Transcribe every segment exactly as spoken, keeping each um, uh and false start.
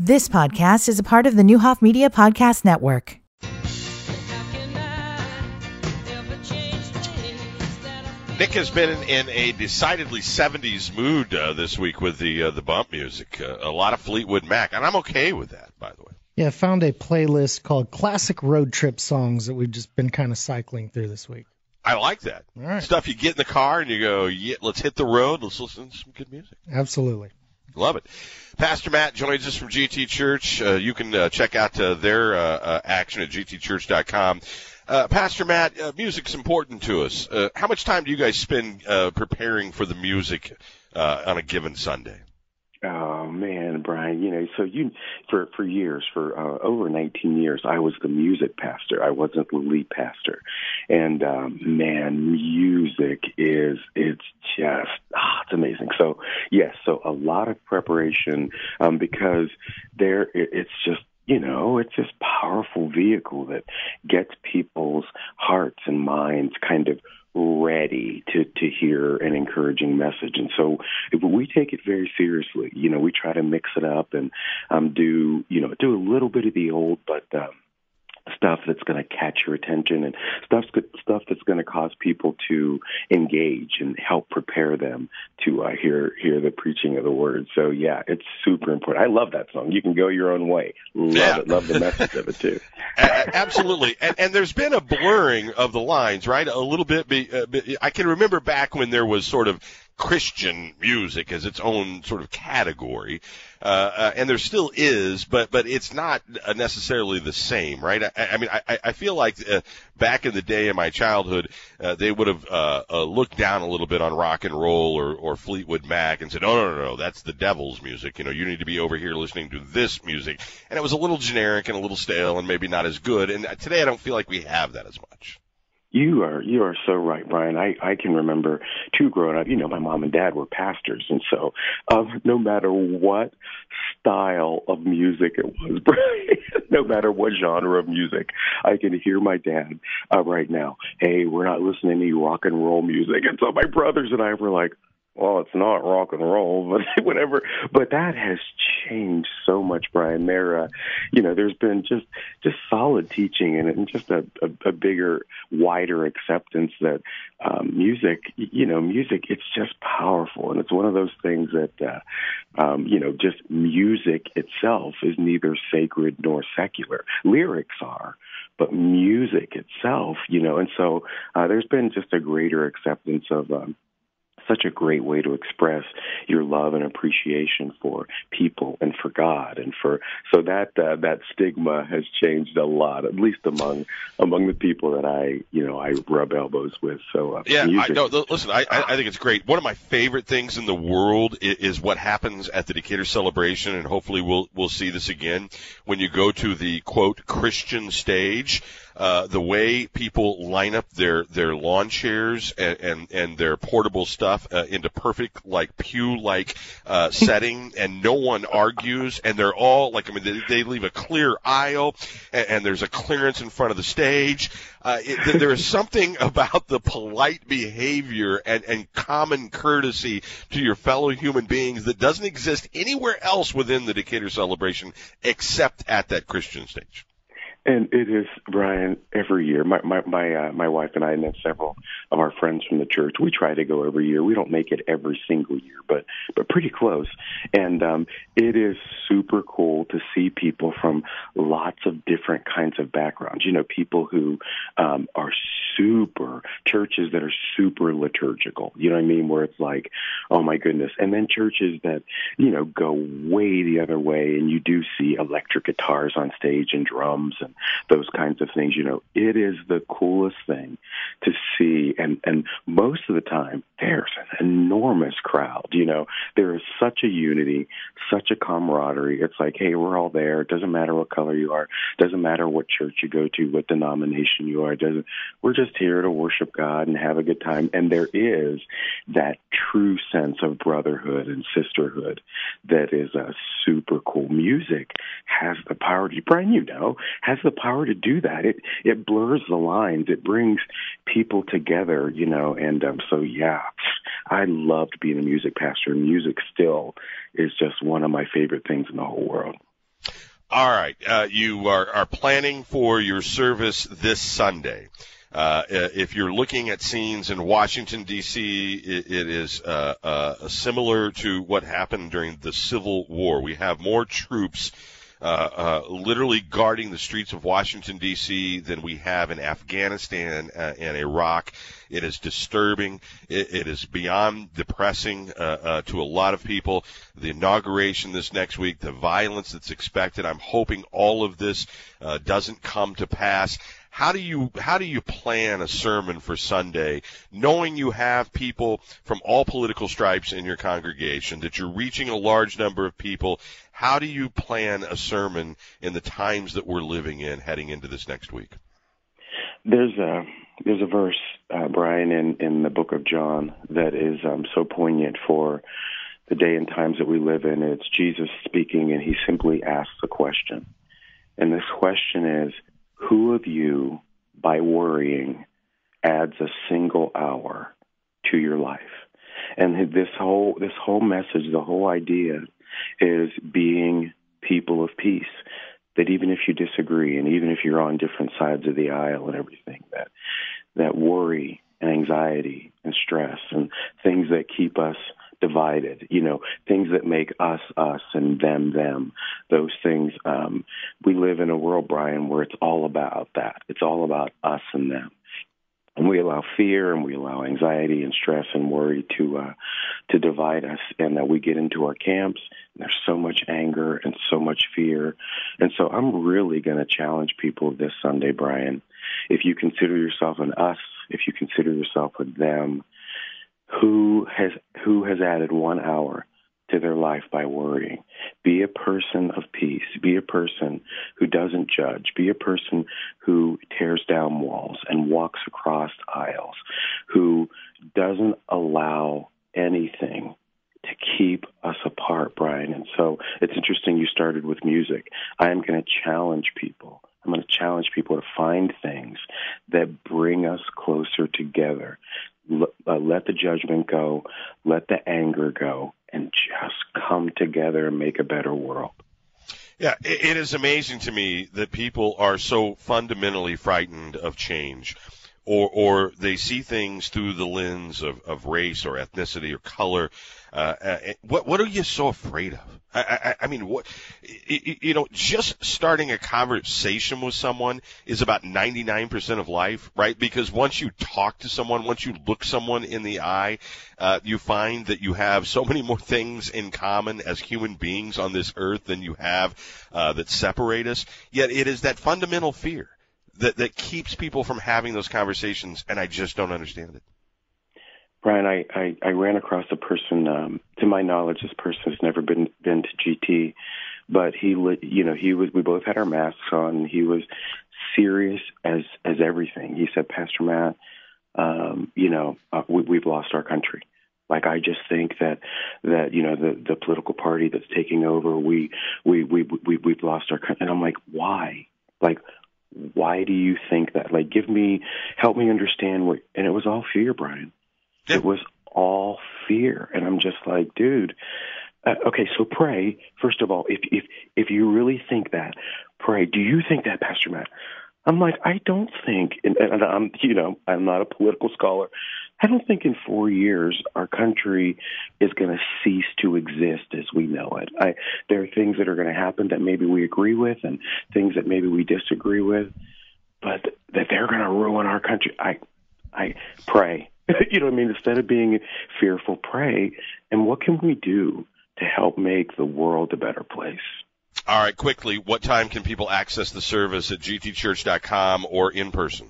This podcast is a part of the Newhoff Media Podcast Network. Nick has been in a decidedly seventies mood uh, this week with the uh, the bump music. Uh, a lot of Fleetwood Mac, and I'm okay with that, by the way. Yeah, I found a playlist called Classic Road Trip Songs that we've just been kind of cycling through this week. I like that. All right. Stuff you get in the car and you go, yeah, let's hit the road, let's listen to some good music. Absolutely. Love it. Pastor Matt joins us from G T Church. Uh, you can uh, check out uh, their uh, uh, action at g t church dot com. Uh, Pastor Matt, uh, music's important to us. Uh, how much time do you guys spend uh, preparing for the music uh, on a given Sunday? Oh man, Brian, you know, so you for for years, for uh, over nineteen years, I was the music pastor. I wasn't the lead pastor, and um, man, music is it's just ah, it's amazing. So yes, so a lot of preparation um, because there it, it's just. You know, it's this powerful vehicle that gets people's hearts and minds kind of ready to, to hear an encouraging message. And so if we take it very seriously. You know, we try to mix it up and um, do, you know, do a little bit of the old, but um, stuff that's going to catch your attention and stuff, stuff that's going to cause people to engage and help prepare them to uh, hear hear the preaching of the word. So, yeah, it's super important. I love that song. You can go your own way. Love yeah. it. Love the message of it, too. Absolutely. And, and there's been a blurring of the lines, right? A little bit. Be, uh, be, I can remember back when there was sort of Christian music as its own sort of category, uh, uh, and there still is, but but it's not necessarily the same, right? I, I mean, I, I feel like uh, back in the day in my childhood, uh, they would have uh, uh, looked down a little bit on rock and roll or, or Fleetwood Mac and said, "Oh no, no, no, that's the devil's music. You know, you need to be over here listening to this music." And it was a little generic and a little stale and maybe not as good. And today, I don't feel like we have that as much. You are you are so right, Brian. I, I can remember, too, growing up, you know, my mom and dad were pastors. And so um, no matter what style of music it was, Brian, no matter what genre of music, I can hear my dad uh, right now, hey, we're not listening to any rock and roll music. And so my brothers and I were like, well, it's not rock and roll, but whatever. But that has changed so much, Brian. There, uh, you know, there's been just just solid teaching and, and just a, a, a bigger, wider acceptance that um, music, you know, music, it's just powerful. And it's one of those things that, uh, um, you know, just music itself is neither sacred nor secular. Lyrics are. But music itself, you know, and so uh, there's been just a greater acceptance of um, such a great way to express your love and appreciation for people and for God, and for so that uh, that stigma has changed a lot, at least among among the people that I you know I rub elbows with. So uh, yeah, music, I, no, listen, I, I think it's great. One of my favorite things in the world is, is what happens at the Decatur celebration, and hopefully we'll we'll see this again when you go to the quote Christian stage. Uh, the way people line up their, their lawn chairs and, and, and their portable stuff uh, into perfect, like, pew-like uh, setting, and no one argues, and they're all, like, I mean, they, they leave a clear aisle, and, and there's a clearance in front of the stage. Uh, it, there is something about the polite behavior and, and common courtesy to your fellow human beings that doesn't exist anywhere else within the Decatur celebration except at that Christian stage. And it is, Brian, every year. My my my, uh, my wife and I, and then several of our friends from the church, we try to go every year. We don't make it every single year, but but pretty close. And um, it is super cool to see people from lots of different kinds of backgrounds. You know, people who um, are super, churches that are super liturgical, you know what I mean, where it's like, oh my goodness. And then churches that, you know, go way the other way, and you do see electric guitars on stage and drums and those kinds of things. You know, it is the coolest thing to see. And, and most of the time, there's an enormous crowd. You know, there is such a unity, such a camaraderie. It's like, hey, we're all there. It doesn't matter what color you are. It doesn't matter what church you go to, what denomination you are. It doesn't, we're just here to worship God and have a good time. And there is that true sense of brotherhood and sisterhood that is a super cool. Music has the power to, Brian, you know, has the power to do that. It it blurs the lines. It brings people together, you know, and um, so, yeah, I loved being a music pastor. Music still is just one of my favorite things in the whole world. All right. Uh, you are, are planning for your service this Sunday. Uh, if you're looking at scenes in Washington, D C, it, it is uh, uh, similar to what happened during the Civil War. We have more troops uh, uh, literally guarding the streets of Washington, D C than we have in Afghanistan uh, and Iraq. It is disturbing. It, it is beyond depressing uh, uh, to a lot of people. The inauguration this next week, the violence that's expected. I'm hoping all of this uh, doesn't come to pass. How do you how do you plan a sermon for Sunday, knowing you have people from all political stripes in your congregation, that you're reaching a large number of people? How do you plan a sermon in the times that we're living in heading into this next week? There's a there's a verse, uh, Brian, in, in the book of John that is um, so poignant for the day and times that we live in. It's Jesus speaking, and he simply asks a question. And this question is, who of you, by worrying, adds a single hour to your life? And this whole this whole message, the whole idea is being people of peace. That even if you disagree, and even if you're on different sides of the aisle and everything, that that worry and anxiety and stress and things that keep us divided, you know, things that make us us and them them, those things. Um, we live in a world, Brian, where it's all about that. It's all about us and them. And we allow fear and we allow anxiety and stress and worry to uh, to divide us. And uh, we get into our camps, and there's so much anger and so much fear. And so I'm really going to challenge people this Sunday, Brian. If you consider yourself an us, if you consider yourself a them, who has who has added one hour to their life by worrying? Be a person of peace. Be a person who doesn't judge. Be a person who tears down walls and walks across aisles, who doesn't allow anything to keep us apart, Brian. And so it's interesting you started with music. I am going to challenge people. I'm going to challenge people to find things that bring us closer together. Uh, let the judgment go, let the anger go, and just come together and make a better world. Yeah, it is amazing to me that people are so fundamentally frightened of change, or or they see things through the lens of, of race or ethnicity or color. Uh, uh, what what are you so afraid of? I, I, I mean, what you know, just starting a conversation with someone is about ninety-nine percent of life, right? Because once you talk to someone, once you look someone in the eye, uh, you find that you have so many more things in common as human beings on this earth than you have uh, that separate us. Yet it is that fundamental fear that that keeps people from having those conversations, and I just don't understand it. Brian, I, I, I ran across a person, um, to my knowledge, this person has never been been to G T, but he, you know, he was, we both had our masks on, and he was serious as, as everything. He said, Pastor Matt, um, you know, uh, we, we've lost our country. Like, I just think that, that, you know, the, the political party that's taking over, we, we, we, we, we've lost our country. And I'm like, why? Like, why do you think that? Like, give me, help me understand what, and it was all fear, Brian. Yeah. It was all fear. And I'm just like, dude, uh, okay, so pray. First of all, if, if, if you really think that, pray. Do you think that, Pastor Matt? I'm like, I don't think, and, and I'm, you know, I'm not a political scholar. I don't think in four years our country is going to cease to exist as we know it. I, there are things that are going to happen that maybe we agree with and things that maybe we disagree with, but that they're going to ruin our country. I, I pray. You know what I mean? Instead of being fearful, pray. And what can we do to help make the world a better place? All right, quickly, what time can people access the service at g t church dot com or in person?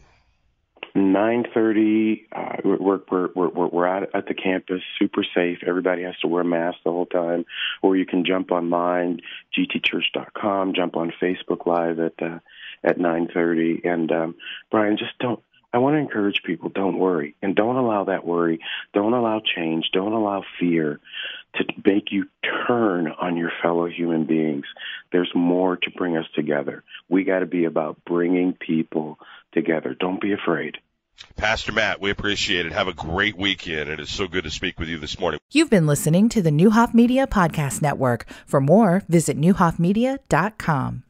nine thirty. Uh, we're we're we're we're out at the campus, super safe. Everybody has to wear masks the whole time. Or you can jump online, g t church dot com. Jump on Facebook Live at uh, at nine thirty. And um, Brian, just don't. I want to encourage people, don't worry. And don't allow that worry. Don't allow change. Don't allow fear to make you turn on your fellow human beings. There's more to bring us together. We got to be about bringing people together. Don't be afraid. Pastor Matt, we appreciate it. Have a great weekend. It is so good to speak with you this morning. You've been listening to the Neuhoff Media Podcast Network. For more, visit neuhoff media dot com.